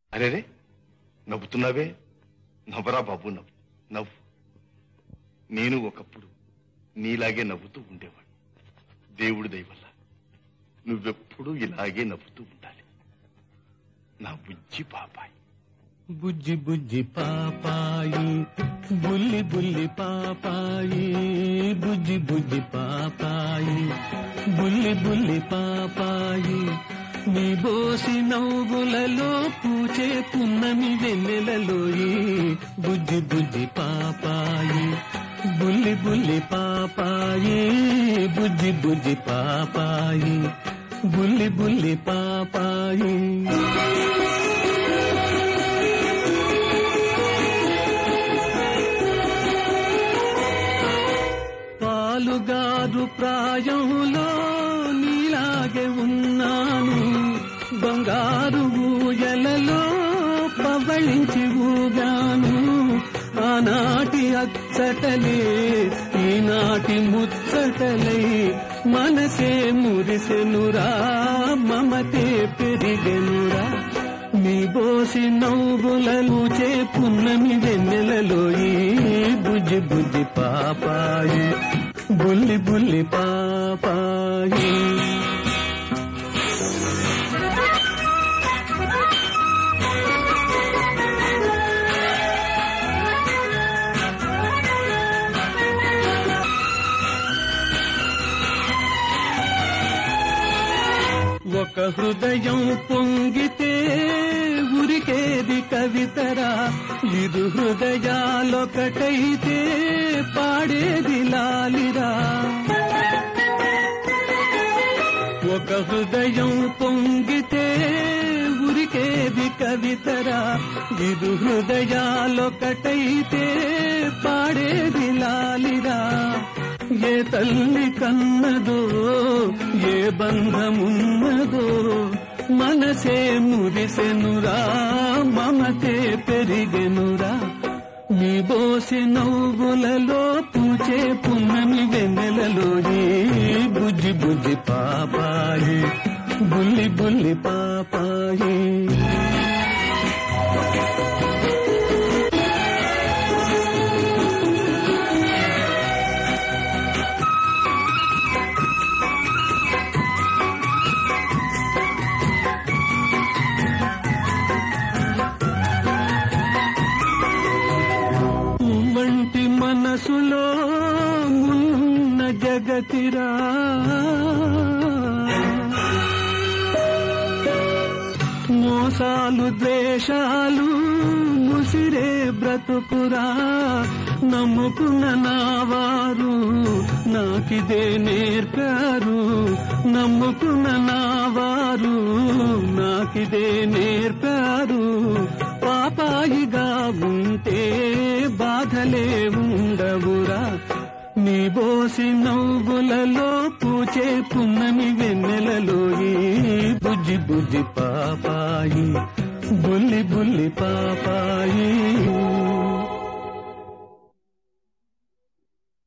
అరేరే, నవ్వుతున్నావే? నవ్వరా బాబు, నవ్వు నవ్వు. నేను ఒకప్పుడు నీలాగే నవ్వుతూ ఉండేవాడు. దేవుడి దయ వల్ల నువ్వెప్పుడు ఇలాగే నవ్వుతూ ఉండాలి నా బుజ్జి పాపాయి. బుజ్జి బుజ్జి పాపాయి, బుల్లి బుల్లి పాపాయి, బుజ్జి బుజ్జి పాపాయి, బుల్లి బుల్లి పాపాయి. నీ బోసి నవ్వులలో పూచే పున్నమి వెన్నెలలోయి. బుజ్జి బుజ్జి పాపాయి, బుల్లి బుల్లి పాపాయి, బుజ్జి బుజ్జి పాపాయి, బుల్లి బుల్లి పాపాయి. పాలుగారు ప్రాయంలో నీలాగే ఉన్నాను. బంగారు ఊయలలో పవళించి ఊగాను. ఆనాటి అచ్చటలే ఈనాటి ముచ్చటలై మనసే మురిసెనురా, మమతే పెరిగెనురా. నీ బోసి నవ్వులను చే పున్నమి వెన్నెలలోయి. బుజ్జి బుజ్జి పాపాయి, బుల్లి బుల్లి పాపాయి. ఒక హృదయం పొంగితే ఉరికేది కవితరా. ఇరు హృదయాలొకటైతే పాడేది లాలిరా. ఒక హృదయం పొంగితే ఉరికేది కవితరా. ఇరు హృదయాలొకటైతే పాడేది లాలిరా. ఏ తల్లి కన్నదో, ఏ బంధమున్నదో, మనసే మురిసెనురా, మమతే పెరిగెనురా. నీ బోసి నవ్వులలో పూచే పున్నమి వెన్నెలలోని. బుజ్జి బుజ్జి పాపాయి, బుల్లి బుల్లి పాపాయి. వంటి మనసులో మున్న జగతిరా. మోసాలు ద్వేషాలు ముసిరే బ్రతుకురా. నమ్ముకున్న నావారు నాకిదే నేర్పారు. నమ్ముకున్న నావారు నాకిదే నేర్పారు. పాపాయిగా ఉంటే బాధలే ఉండవురా. నీ బోసి నవ్వులలో పూచే పున్నమి వెన్నెలలోయి. బుజ్జి బుజ్జి పాపాయి, బుల్లి బుల్లి పాపాయి.